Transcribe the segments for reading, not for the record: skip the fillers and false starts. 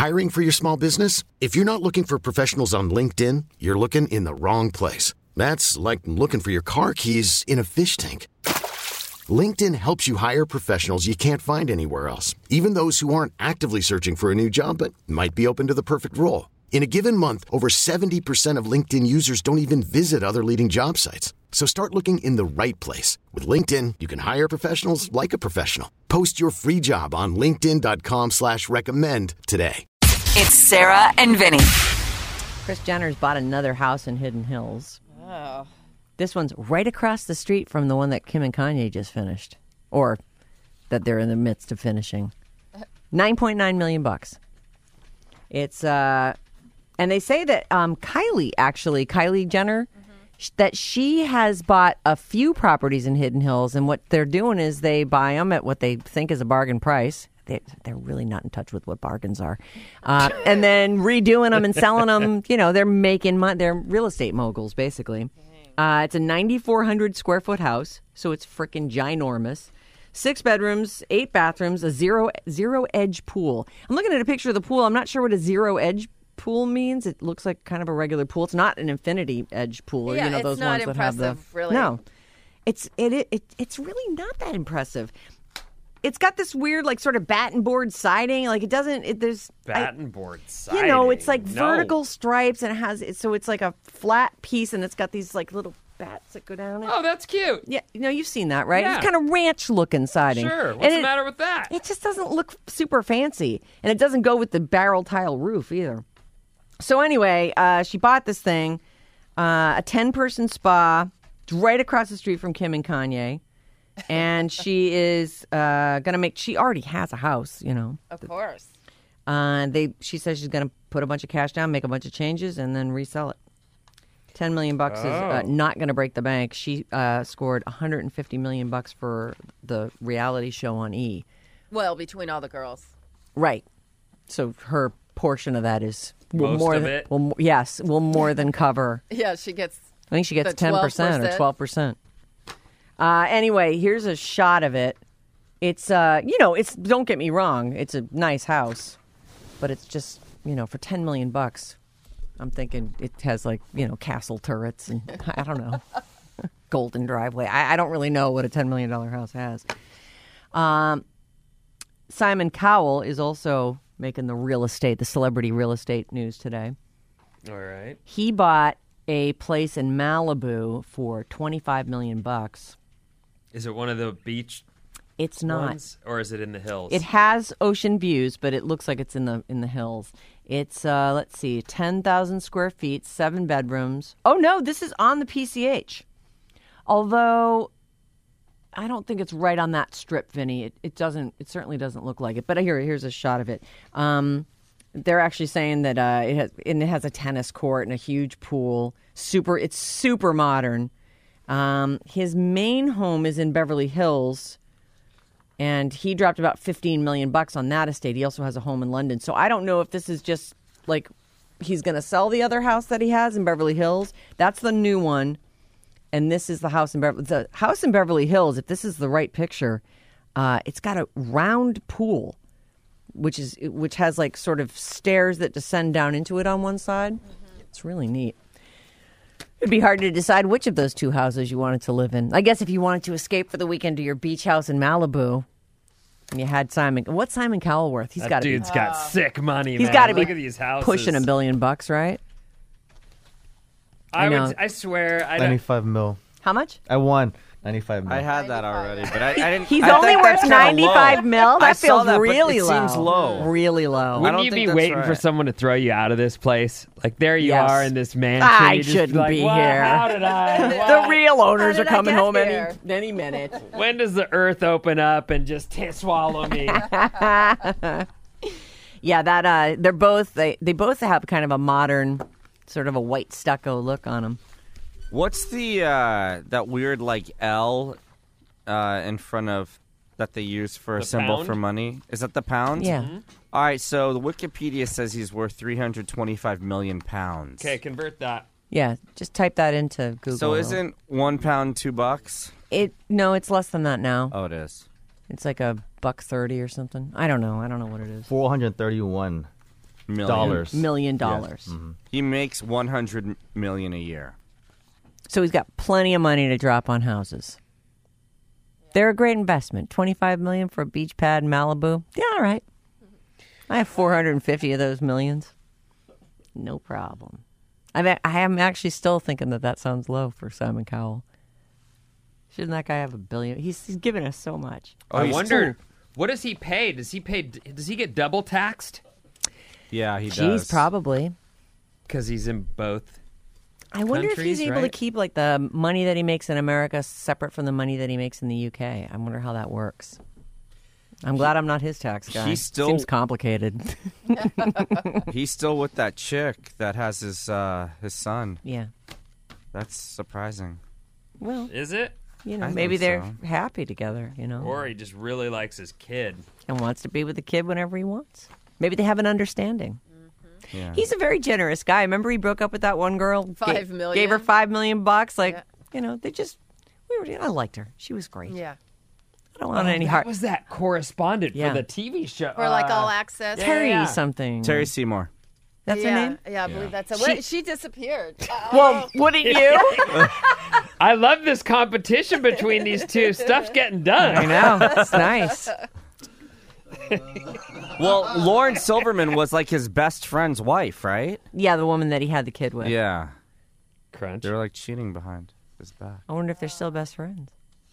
Hiring for your small business? If you're not looking for professionals on LinkedIn, you're looking in the wrong place. That's like looking for your car keys in a fish tank. LinkedIn helps you hire professionals you can't find anywhere else, even those who aren't actively searching for a new job but might be open to the perfect role. In a given month, over 70% of LinkedIn users don't even visit other leading job sites. So start looking in the right place. With LinkedIn, you can hire professionals like a professional. Post your free job on linkedin.com/recommend today. It's Sarah and Vinny. Kris Jenner's bought another house in Hidden Hills. Oh. This one's right across the street from the one that Kim and Kanye just finished. Or that they're in the midst of finishing. $9.9 million. It's, and they say that Kylie Jenner, that she has bought a few properties in Hidden Hills, and what they're doing is they buy them at what they think is a bargain price. They're really not in touch with what bargains are. And then redoing them and selling them, they're making money. They're real estate moguls, basically. It's a 9,400 square foot house, so it's freaking ginormous. 6 bedrooms, 8 bathrooms, a zero edge pool. I'm looking at a picture of the pool. I'm not sure what a zero edge pool means. It looks like kind of a regular pool. It's not an infinity edge pool. Yeah, those it's not ones that have the really. No, it's really not that impressive. It's got this weird, sort of batten board siding. There's batten board siding. It's like vertical stripes, and so it's like a flat piece, and it's got these little bats that go down it. Oh, that's cute. Yeah, you've seen that, right? Yeah. It's kind of ranch-looking siding. Sure. What's the matter with that? It just doesn't look super fancy, and it doesn't go with the barrel tile roof either. So anyway, she bought this thing, a 10-person spa, right across the street from Kim and Kanye, and she is going to make. She already has a house, Of course. She says she's going to put a bunch of cash down, make a bunch of changes, and then resell it. $10 million is not going to break the bank. She scored $150 million for the reality show on E. Well, between all the girls. Right. So her portion of that is Most more of than, it? will more than cover. Yeah, she gets. I think she gets the 10% or 12%. Anyway, here's a shot of it. It's it's, don't get me wrong, it's a nice house, but it's just for $10 million. I'm thinking it has castle turrets and I don't know, golden driveway. I don't really know what a $10 million house has. Simon Cowell is also making the celebrity real estate news today. All right. He bought a place in Malibu for $25 million. Is it one of the beach It's not. ones, or is it in the hills? It has ocean views, but it looks like it's in the hills. It's 10,000 square feet, 7 bedrooms. Oh no, this is on the PCH. Although I don't think it's right on that strip, Vinny. It certainly doesn't look like it. But here's a shot of it. They're actually saying that it has a tennis court and a huge pool. It's super modern. His main home is in Beverly Hills. And he dropped about $15 million on that estate. He also has a home in London. So I don't know if this is just he's going to sell the other house that he has in Beverly Hills. That's the new one. And this is the house in Beverly Hills. If this is the right picture, it's got a round pool, which has sort of stairs that descend down into it on one side. Mm-hmm. It's really neat. It'd be hard to decide which of those two houses you wanted to live in. I guess if you wanted to escape for the weekend to your beach house in Malibu, and you had What's Simon Cowell worth? He's got to be. Dude's got sick money. He's got to be. Look at these houses. Pushing $1 billion, right? I swear. 95 mil. How much? I won 95 mil. I had that already, but I didn't. He's I only think worth that's kinda 95 low. mil. I That saw feels that, but really it low. seems low. Really low. Wouldn't don't you think be that's waiting for right. someone to throw you out of this place? There you Yes. are in this mansion. I you just shouldn't like, be "Well, here." How did I? The real owners How are did I coming get home here? any minute. When does the earth open up and just swallow me? Yeah, that they're both they both have kind of a modern, sort of a white stucco look on them. What's the that weird L in front of that they use for a The symbol pound? for money? Is that the pound? Yeah. Mm-hmm. All right. So the Wikipedia says he's worth 325 million pounds. Okay, convert that. Yeah, just type that into Google. So isn't 1 pound $2? No, it's less than that now. Oh, it is. It's like $1.30 or something. I don't know. I don't know what it is. 431 Dollars. million. He makes $100 million a year. So he's got plenty of money to drop on houses. They're a great investment. $25 million for a beach pad in Malibu. Yeah, all right. I have 450 of those millions. No problem. I am actually still thinking that sounds low for Simon Cowell. Shouldn't that guy have $1 billion? He's given us so much. I wonder, what does he pay? Does he get double taxed? Yeah, he Jeez, does. probably. Because he's in both. I wonder if he's countries, able to right? keep like the money that he makes in America separate from the money that he makes in the UK. I wonder how that works. I'm glad I'm not his tax guy. He still- Seems complicated. He's still with that chick that has his son. Yeah. That's surprising. Well, Is it? you know, I maybe think they're so. happy together, you know, Or he just really likes his kid. and wants to be with the kid whenever he wants. Maybe they have an understanding. Yeah. He's a very generous guy. Remember he broke up with that one girl? $5 million. Gave her $5 million bucks. Like, Yeah. you know, I liked her. She was great. Yeah. I don't want any That heart. was that correspondent Yeah. for the TV show. Or like all access. Terry yeah. something. Terry Seymour. That's yeah. her name? Yeah, I believe that's it. She disappeared. Well, wouldn't you? I love this competition between these two. Stuff's getting done. I know. It's nice. Well, Lauren Silverman was like his best friend's wife, right? Yeah, the woman that he had the kid with. Yeah. Crunch. They were like cheating behind his back. I wonder if they're still best friends.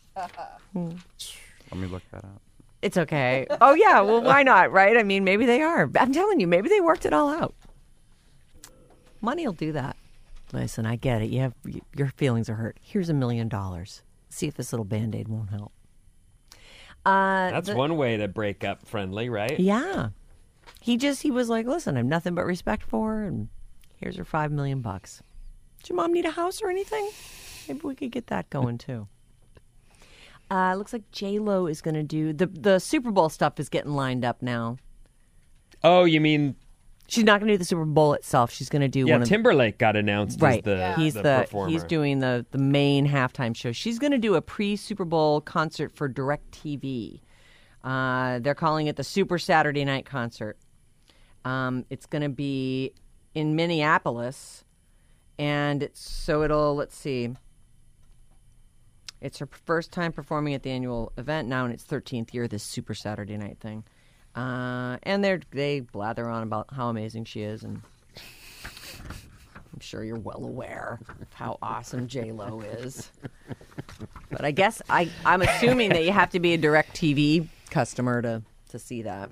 Let me look that up. It's okay. Oh, yeah. Well, why not, right? I mean, maybe they are. I'm telling you, maybe they worked it all out. Money will do that. Listen, I get it. Your feelings are hurt. Here's $1 million. See if this little Band-Aid won't help. That's one way to break up friendly, right? Yeah. He was like, listen, I have nothing but respect for her, and here's her $5 million. Does your mom need a house or anything? Maybe we could get that going, too. Looks like J-Lo is going to do... The Super Bowl stuff is getting lined up now. Oh, you mean... She's not going to do the Super Bowl itself. She's going to do Yeah, one of Timberlake got announced right. as He's the performer. he's doing the main halftime show. She's going to do a pre-Super Bowl concert for DirecTV. They're calling it the Super Saturday Night Concert. It's going to be in Minneapolis, and let's see. It's her first time performing at the annual event now in its 13th year. This Super Saturday Night thing. And they blather on about how amazing she is, and I'm sure you're well aware of how awesome J-Lo is. But I guess I'm assuming that you have to be a DirecTV customer to see that.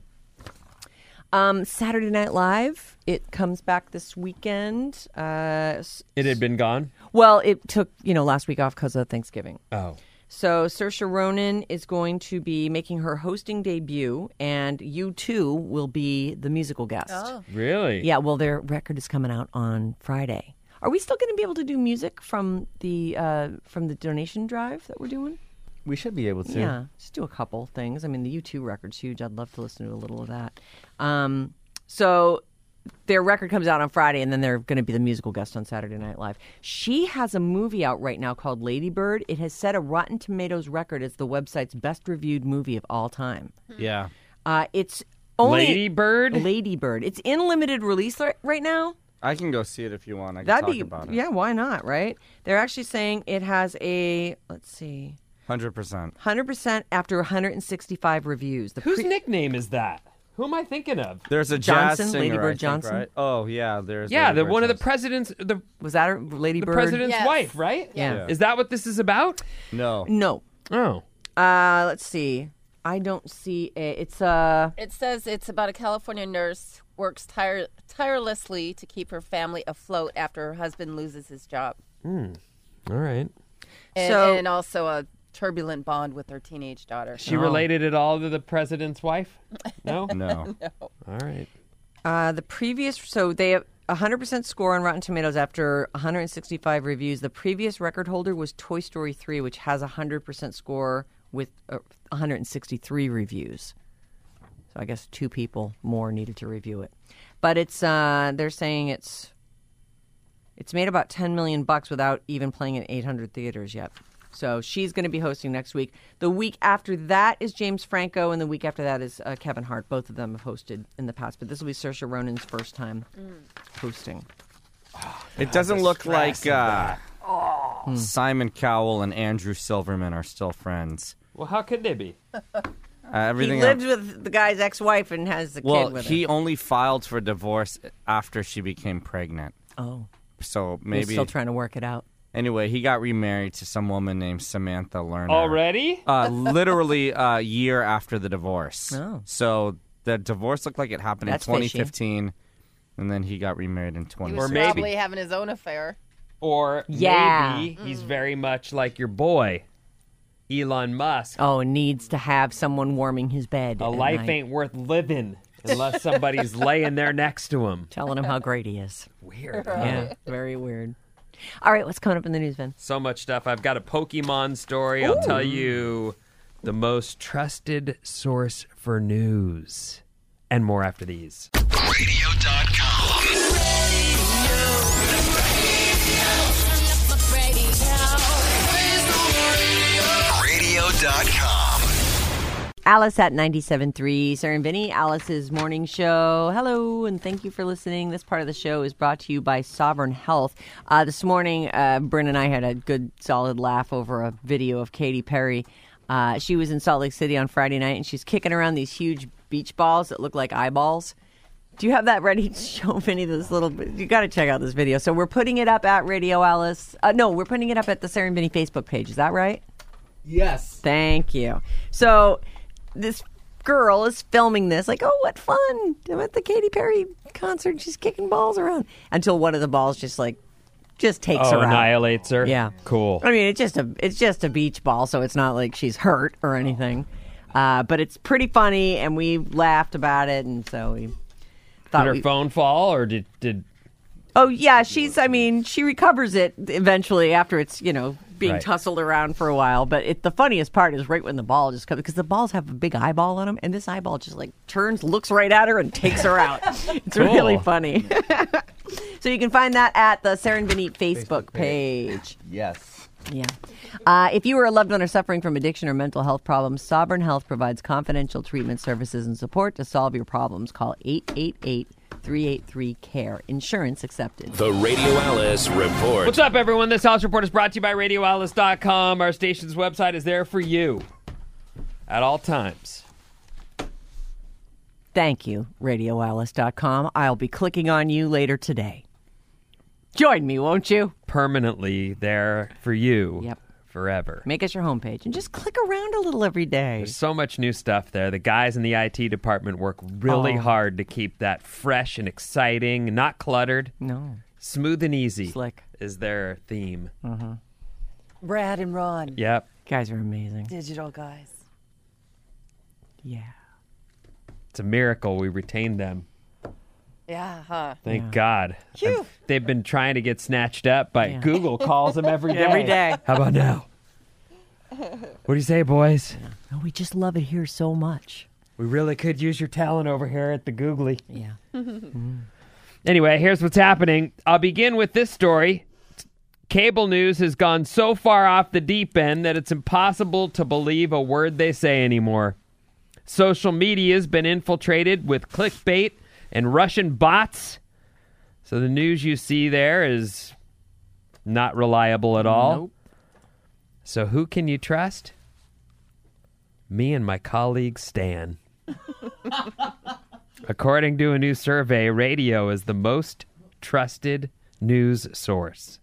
Saturday Night Live, it comes back this weekend. It had been gone? Well, it took last week off because of Thanksgiving. Oh. So Saoirse Ronan is going to be making her hosting debut, and U2 will be the musical guest. Oh. Really? Yeah, well, their record is coming out on Friday. Are we still going to be able to do music from the donation drive that we're doing? We should be able to. Yeah, just do a couple things. I mean, the U2 record's huge. I'd love to listen to a little of that. So their record comes out on Friday, and then they're going to be the musical guest on Saturday Night Live. She has a movie out right now called Lady Bird. It has set a Rotten Tomatoes record as the website's best-reviewed movie of all time. Yeah. It's only... Lady Bird? Lady Bird. It's in limited release right now. I can go see it if you want. I can That'd talk be... about it. Yeah, why not, right? They're actually saying it has a... Let's see... 100%. 100% after 165 reviews. Whose nickname is that? Who am I thinking of? There's a Johnson, jazz singer, Lady Bird I think, Johnson? right? Oh, yeah. There's Yeah, Lady Bird one of the Johnson. president's, the Was that her, Lady Bird? president's Yes. wife, right? Yeah. Is that what this is about? No. No. Oh. Let's see. I don't see it. It's It says it's about a California nurse works tirelessly to keep her family afloat after her husband loses his job. All right. And also a turbulent bond with her teenage daughter. She related at all to the president's wife? No? No. All right. the previous. So they have 100% score on Rotten Tomatoes after 165 reviews. The previous record holder was Toy Story 3, which has 100% score with 163 reviews. So I guess 2 people more needed to review it. But it's they're saying it's made about $10 million without even playing in 800 theaters yet. So she's going to be hosting next week. The week after that is James Franco, and the week after that is Kevin Hart. Both of them have hosted in the past, but this will be Saoirse Ronan's first time hosting. It doesn't look like Simon Cowell and Andrew Silverman are still friends. Well, how could they be? Everything He lives with the guy's ex-wife and has the kid with he her. only filed for divorce after she became pregnant. Oh, So he's maybe still trying to work it out. Anyway, he got remarried to some woman named Samantha Lerner. Already? Literally a year after the divorce. Oh. So the divorce looked like it happened That's in 2015, and then he got remarried in He 2016. was Or maybe. probably having his own affair. Or Yeah. maybe he's very much like your boy, Elon Musk. Oh, needs to have someone warming his bed. A at life night, ain't worth living unless somebody's laying there next to him. telling him how great he is. Weird. Yeah, very weird. All right, what's coming up in the news, Vin? So much stuff. I've got a Pokemon story. I'll tell you the most trusted source for news. And more after these. Radio.com. Alice at 97.3, Sarah and Vinny, Alice's morning show. Hello, and thank you for listening. This part of the show is brought to you by Sovereign Health. This morning, Bryn and I had a good, solid laugh over a video of Katy Perry. She was in Salt Lake City on Friday night, and she's kicking around these huge beach balls that look like eyeballs. Do you have that ready to show Vinny this little bit? You got to check out this video. So we're putting it up at Radio Alice. No, we're putting it up at the Sarah and Vinny Facebook page. Is that right? Yes. Thank you. So this girl is filming this, like, oh, what fun. I'm at the Katy Perry concert. She's kicking balls around. Until one of the balls just takes her out. Annihilates her? Yeah. Cool. I mean, it's just a beach ball, so it's not like she's hurt or anything. But it's pretty funny, and we laughed about it, and so we thought Did her phone fall, or did Oh, yeah, she recovers it eventually after it's, being Right. tussled around for a while. But the funniest part is right when the ball just comes, because the balls have a big eyeball on them, and this eyeball just turns, looks right at her, and takes her out. It's really funny. So you can find that at the Sarah and Vinny Facebook page. Yes. Yeah. If you or a loved one are suffering from addiction or mental health problems, Sovereign Health provides confidential treatment services and support to solve your problems. Call 888-383-CARE. Insurance accepted. The Radio Alice Report. What's up, everyone? This Alice Report is brought to you by RadioAlice.com. Our station's website is there for you at all times. Thank you, RadioAlice.com. I'll be clicking on you later today. Join me, won't you? Permanently there for you. Yep. Forever. Make us your homepage and just click around a little every day. There's so much new stuff there. The guys in the IT department work really hard to keep that fresh and exciting, not cluttered. No. Smooth and easy. Slick. Is their theme. Brad and Ron. Yep. Guys are amazing. Digital guys. Yeah. It's a miracle we retained them. Yeah, huh? Thank God. Phew. They've been trying to get snatched up, but Google calls them every day. Every day. How about now? What do you say, boys? Oh, we just love it here so much. We really could use your talent over here at the Googly. Yeah. Anyway, here's what's happening. I'll begin with this story. Cable news has gone so far off the deep end that it's impossible to believe a word they say anymore. Social media has been infiltrated with clickbait and Russian bots. So the news you see there is not reliable at all. Nope. So who can you trust? Me and my colleague Stan. According to a new survey, radio is the most trusted news source.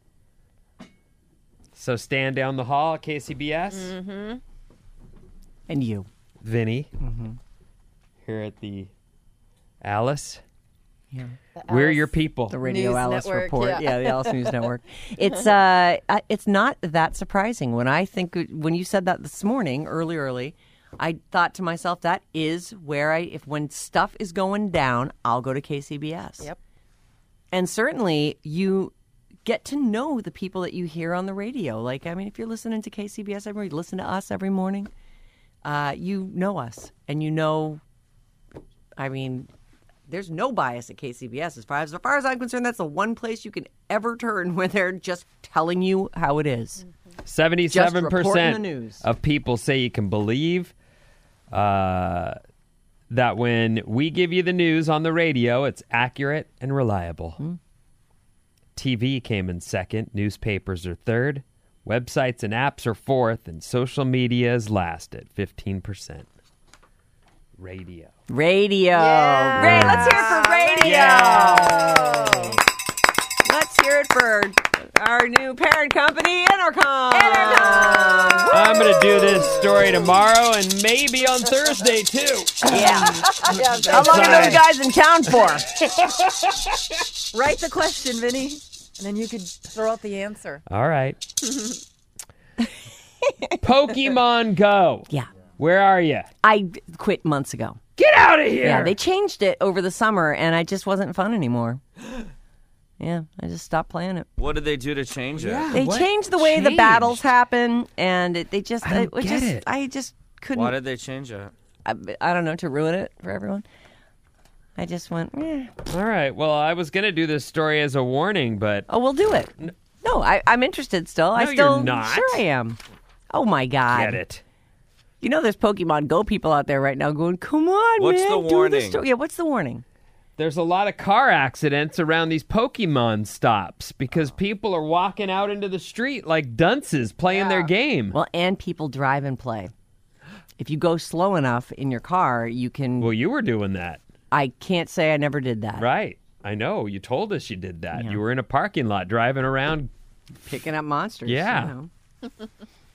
So Stan down the hall at KCBS. Mm-hmm. And you. Vinny. Here at the Alice. Yeah. We're your people. The Radio News Alice Network, Report. yeah. The Alice News Network. It's not that surprising. When you said that this morning, early, I thought to myself, that is where when stuff is going down, I'll go to KCBS. Yep. And certainly you get to know the people that you hear on the radio. If you're listening to KCBS every morning, you listen to us every morning, you know us. And there's no bias at KCBS. As far as I'm concerned, that's the one place you can ever turn where they're just telling you how it is. Mm-hmm. Just reporting the 77% news. of people say you can believe that when we give you the news on the radio, it's accurate and reliable. TV came in second. Newspapers are third. Websites and apps are fourth. And social media is last at 15%. Radio. Radio. Yeah. Great. Let's hear it for radio. Yeah. Let's hear it for our new parent company, Entercom. I'm going to do this story tomorrow and maybe on Thursday, too. Yeah. Yeah, How long are those guys in town for? write the question, Vinny, and then you could throw out the answer. All right. Pokemon Go. Yeah. Where are you? I quit months ago. Get out of here. Yeah, they changed it over the summer, and it just wasn't fun anymore. Yeah, I just stopped playing it. What did they do to change it? They changed the way the battles happen, and they just, I don't get it. I just couldn't. Why did they change it? I don't know, to ruin it for everyone. I just went, eh. All right. Well, I was going to do this story as a warning, but Oh, we'll do it. No, I'm interested still. I No, still, you're not. Sure I am. Oh my God. get it. You know there's Pokemon Go people out there right now going, come on, What's man. the do this warning? story." Yeah, what's the warning? There's a lot of car accidents around these Pokemon stops because people are walking out into the street like dunces playing their game. Well, and people drive and play. If you go slow enough in your car, you can. Well, you were doing that. I can't say I never did that. Right. I know. You told us you did that. You were in a parking lot driving around Picking up monsters. Yeah. You know.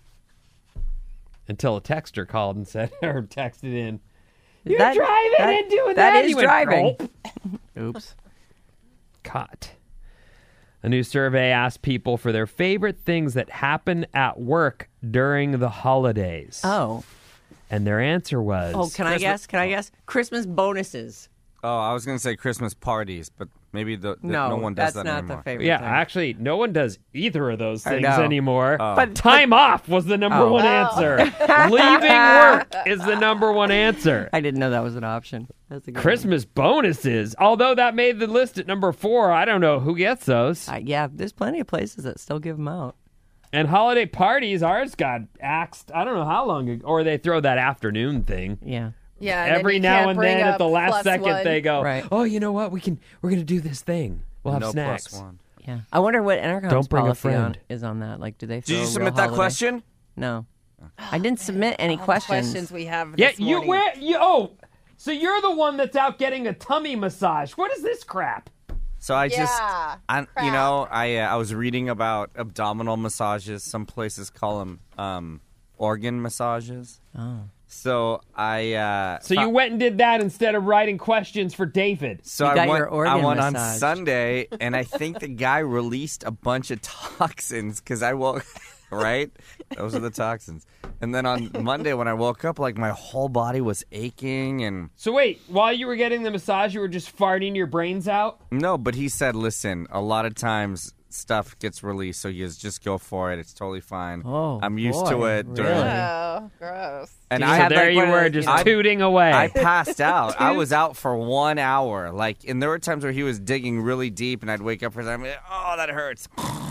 until a texter called and said, or texted in, You're That- driving that- and doing that that. is You went, driving. "Gulp." Oops. Caught. A new survey asked people for their favorite things that happen at work during the holidays. Oh. And their answer was... Oh, can I guess? Can I guess? Christmas bonuses. Oh, I was going to say Christmas parties, but maybe no one does that's that not anymore. the favorite Yeah, thing. actually, no one does either of those I things know. anymore. But- Time off was the number one answer. Leaving work is the number one answer. I didn't know that was an option. That's a good Christmas bonuses, although that made the list at number 4. I don't know who gets those. one. Yeah, there's plenty of places that still give them out. And holiday parties, ours got axed. I don't know how long ago, or they throw that afternoon thing. Yeah. Yeah. and then Every you now can't and bring then, at up the last plus second, one. they go, Right. "Oh, you know what? We're gonna do this thing. We'll have No snacks." plus one. Yeah. I wonder what Entercom's Don't bring a policy friend. is on that. Like, do they Did throw you a submit real that holiday? question? No. I didn't submit any All the questions. we have Yeah, this you morning. where you? Oh, so you're the one that's out getting a tummy massage. What is this crap? So I just, Yeah, I was reading about abdominal massages. Some places call them organ massages. Oh. So I. So you went and did that instead of writing questions for David. So You I got went, your organ I went on massaged. Sunday, and I think the guy released a bunch of toxins because I woke. Right, those are the toxins. And then on Monday when I woke up, like my whole body was aching, and So wait, while you were getting the massage, you were just farting your brains out? no. But he said, listen, a lot of times stuff gets released, so you just go for it. It's totally fine. Oh, I'm used to boy, it. During, really? Oh, gross. and Do you I So have, there like, you one of were, those, just you know- tooting away. I passed out. I was out for 1 hour. Like, and there were times where he was digging really deep, and I'd wake up for time. Oh, that hurts.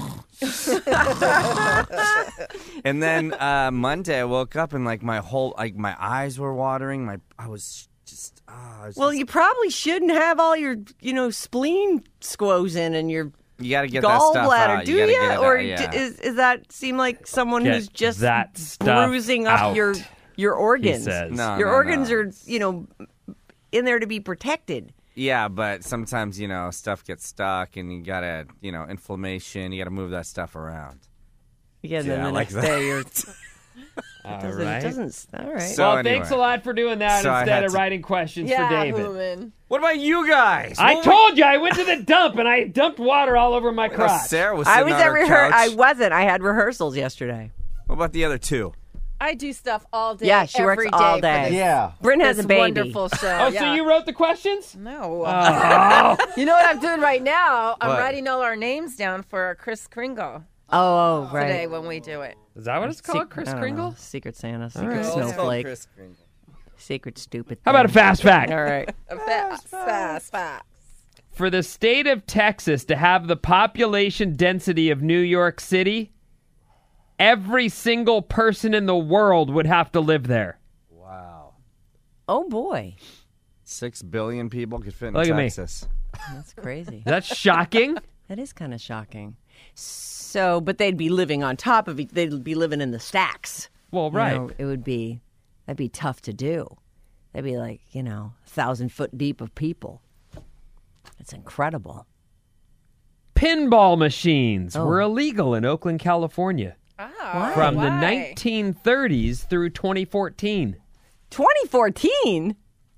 And then Monday, I woke up and like my eyes were watering. I was just. Well, you probably shouldn't have all your, spleen squoze in and your you got to get that stuff gallbladder, out. do you? you? Gotta get it Or out, yeah. is that seem like someone Get who's just that stuff bruising up out, your organs? he says. No, your no, organs no. are, in there to be protected. Yeah, but sometimes stuff gets stuck, and you gotta inflammation. You gotta move that stuff around. Yeah, and then Yeah, the like next day you're. All It right. doesn't. All right. So- Well, anyway. thanks a lot for doing that So I instead had of to- writing questions Yeah, for David. Hooman. What about you guys? I What told you I went to the dump and I dumped water all over my crotch. Sarah was. I Sitting was on at her couch. I wasn't. I had rehearsals yesterday. What about the other two? I do stuff all day. Yeah, she works every all for day. this- Yeah. Bryn has this a baby. wonderful show. Oh, yeah. so you wrote the questions? No. Oh. You know what I'm doing right now? I'm What? writing all our names down for Chris Kringle Oh, right. today when we do it. Is that what it's called, Chris I don't Kringle? know. Secret Santa, Secret right. Snowflake, Secret Stupid. How about a thing. fast fact? All right. Fast. For the state of Texas to have the population density of New York City, Every single person in the world would have to live there. Wow. Oh, boy. 6 billion people could fit in Look at me. Texas. That's crazy. That's shocking. That is kind of shocking. So, but they'd be living on top of it. They'd be living in the stacks. Well, You right. know, that'd be tough to do. That'd be like, 1,000-foot deep of people. It's incredible. Pinball machines Oh. were illegal in Oakland, California Oh, from the why? 1930s through 2014. 2014?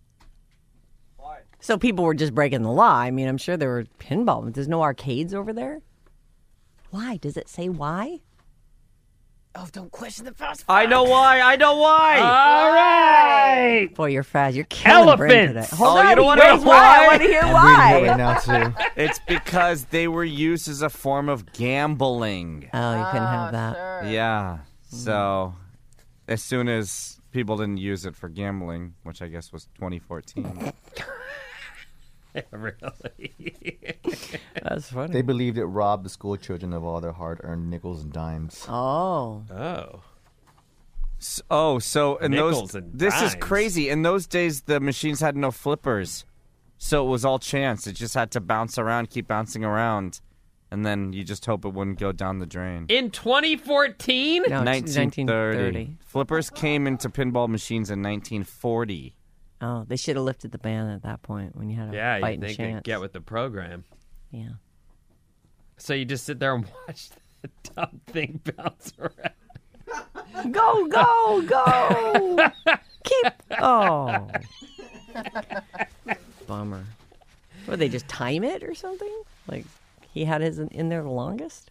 So people were just breaking the law. I mean, I'm sure there were pinball, but there's no arcades over there? Why? Does it say why? Oh, don't question the first. I know why. All right. Boy, you're fast. You're killing Bryn today. Elephants. Hold Oh, on. you don't wanna Wait, know why? I why? want to hear I'm why. reading it right now too. It's because they were used as a form of gambling. Oh, you couldn't have that. Sure. Yeah. So, as soon as people didn't use it for gambling, which I guess was 2014. Really? That's funny. They believed it robbed the school children of all their hard-earned nickels and dimes. Oh. Oh. So in Nickels those, and this is dimes. crazy. In those days, the machines had no flippers, so it was all chance. It just had to bounce around, keep bouncing around, and then you just hope it wouldn't go down the drain. In 2014? No, it's 1930. Flippers came into pinball machines in 1940. Oh, they should have lifted the ban at that point when you had a Yeah, you fighting think chance. they'd get with the program. Yeah. So you just sit there and watch the dumb thing bounce around. Go, go, go. Keep. Oh. Bummer. Would they just time it or something? Like he had his in there the longest?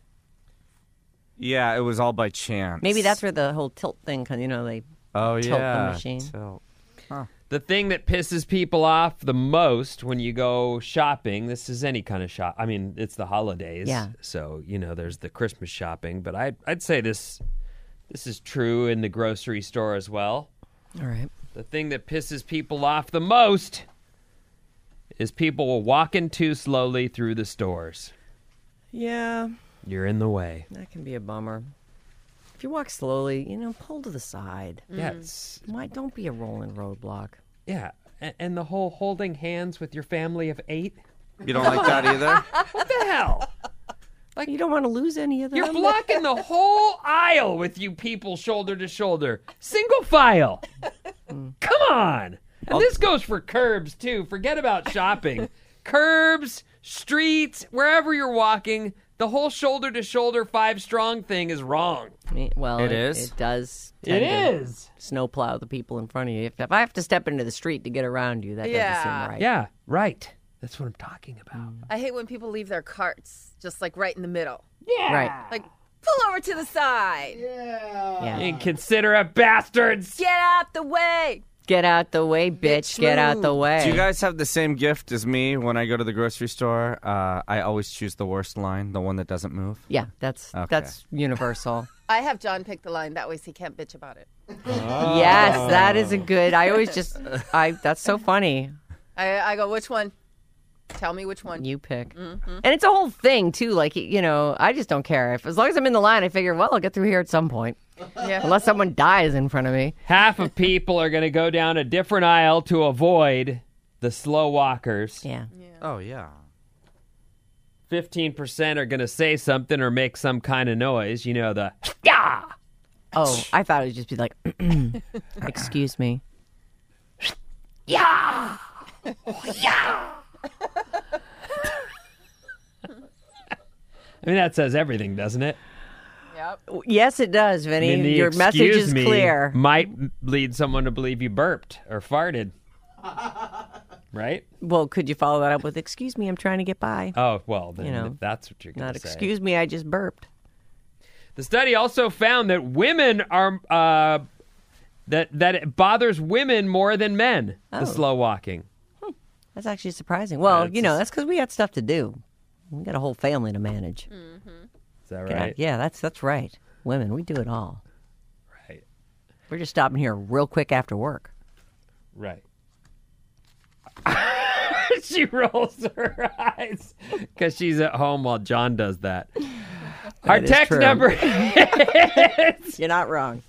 Yeah, it was all by chance. Maybe that's where the whole tilt thing, they oh tilt yeah, the machine. tilt. The thing that pisses people off the most when you go shopping, this is any kind of shop. I mean, it's the holidays. Yeah. So, there's the Christmas shopping, but I'd say this is true in the grocery store as well. All right. The thing that pisses people off the most is people walking too slowly through the stores. Yeah, You're in the way. that can be a bummer. If you walk slowly, pull to the side. Yeah, Why don't be a rolling roadblock? yeah. And the whole holding hands with your family of 8. You don't like that either? What the hell? You don't want to lose any of them. You're blocking the whole aisle with you people shoulder to shoulder. Single file. Come on. And this goes for curbs, too. Forget about shopping. Curbs, streets, wherever you're walking, the whole shoulder to shoulder 5 strong thing is wrong. Well, It is? It does. It is. Snowplow the people in front of you. If I have to step into the street to get around you, that doesn't Yeah. seem right. Yeah, right. That's what I'm talking about. I hate when people leave their carts just like right in the middle. Yeah. Right. Like, pull over to the side. Yeah. Inconsiderate bastards. Get out the way. Get out the way, bitch. Get out the way. Do you guys have the same gift as me when I go to the grocery store? I always choose the worst line, the one that doesn't move. Yeah, that's Okay. universal. I have John pick the line. That way he can't bitch about it. Yes, that is a good. I always just. That's so funny. I go, which one? Tell me which one. You pick. And it's a whole thing too. Like I just don't care. As long as I'm in the line, I figure, well, I'll get through here at some point. Yeah. Unless someone dies in front of me. Half of people are going to go down a different aisle to avoid the slow walkers. Yeah. Oh, yeah. 15% are going to say something or make some kind of noise. The yeah. Oh, I thought it would just be like, excuse me. Yeah. Yeah. I mean, that says everything, doesn't it? Yep. Yes, it does, Vinny. I mean, the Your message excuse is me clear. might lead someone to believe you burped or farted. Right? Well, could you follow that up with, excuse me, I'm trying to get by? Oh, well, then know, if that's what you're going Not, to say. excuse me, I just burped. The study also found that women are that it bothers women more than men, the slow walking. That's actually surprising. Well, That's- that's because we got stuff to do. We got a whole family to manage. Is that Yeah, right? Yeah, that's right. Women, we do it all. Right. We're just stopping here real quick after work. Right. She rolls her eyes because she's at home while John does that. Our That is text true. number You're not wrong.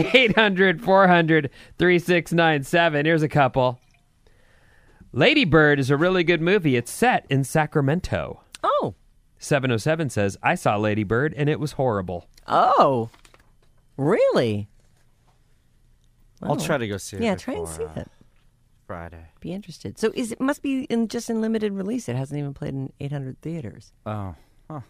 800-400-3697. Here's a couple. Lady Bird is a really good movie. It's set in Sacramento. Oh. 707 says, I saw Lady Bird and it was horrible. Oh. Really? I'll try to go see it. Yeah, try and before, see it. Friday. Be interested. So it must be just in limited release. It hasn't even played in 800 theaters. Oh. Huh.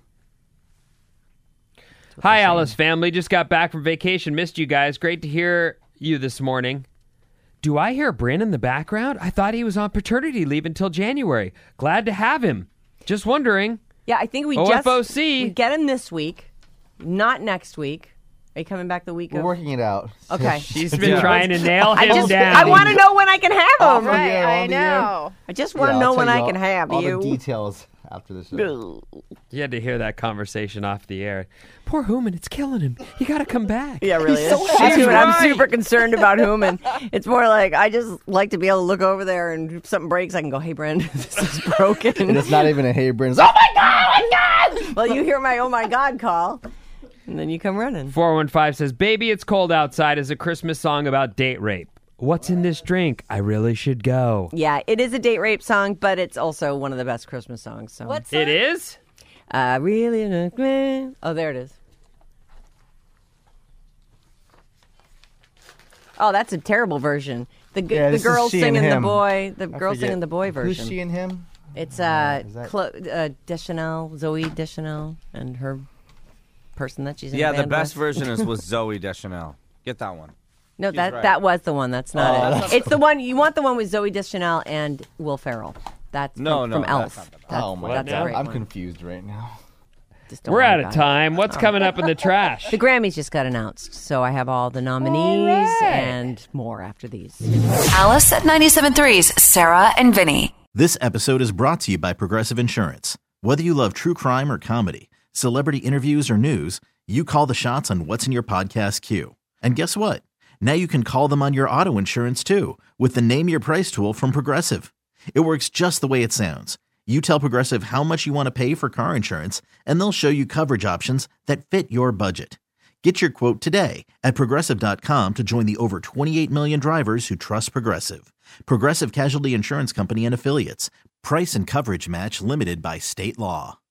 Hi, Alice family. Just got back from vacation. Missed you guys. Great to hear you this morning. Do I hear Bryn in the background? I thought he was on paternity leave until January. Glad to have him. Just wondering. Yeah, I think we OFOC. get him this week, not next week. Are you coming back the week We're of? working it out. Okay. She's been trying to nail him down. I want to know when I can have him. Right, yeah, I on the air. know. I just want to know when I can have all you. the details after the show. You had to hear that conversation off the air. Poor Hooman, it's killing him. You got to come back. Yeah, really. He's so That's happy. what I'm super concerned about Hooman. It's more like I just like to be able to look over there and if something breaks, I can go, "Hey, Brenda, this is broken." And it's not even a hey, Bryn. It's, oh my God! Well, you hear my "Oh my God" call, and then you come running. 415 says, Baby, It's Cold Outside is a Christmas song about date rape. What's in this drink? I really should go. Yeah, it is a date rape song, but it's also one of the best Christmas songs. So What's It is? really? Oh, there it is. Oh, that's a terrible version. The Yeah, this is girl she and singing the him. boy. The I girl forget. singing the boy version. Who's she and him? It's Is that- Deschanel, Zoe Deschanel, and her person that she's in. Yeah, a the band best with. version was Zoe Deschanel. Get that one. No, She's that right. that was the one. That's not it. It's the one you want. The one with Zoe Deschanel and Will Ferrell. That's No, from no, that's Elf. not the best. That's, Oh my that's a God, great I'm one. confused right now. Just don't We're worry out of about it. time. What's coming up in the trash? The Grammys just got announced, so I have all the nominees All right. and more after these. Alice at 97.3's Sarah and Vinny. This episode is brought to you by Progressive Insurance. Whether you love true crime or comedy, celebrity interviews or news, you call the shots on what's in your podcast queue. And guess what? Now you can call them on your auto insurance too with the Name Your Price tool from Progressive. It works just the way it sounds. You tell Progressive how much you want to pay for car insurance, and they'll show you coverage options that fit your budget. Get your quote today at Progressive.com to join the over 28 million drivers who trust Progressive. Progressive Casualty Insurance Company and Affiliates. Price and coverage match limited by state law.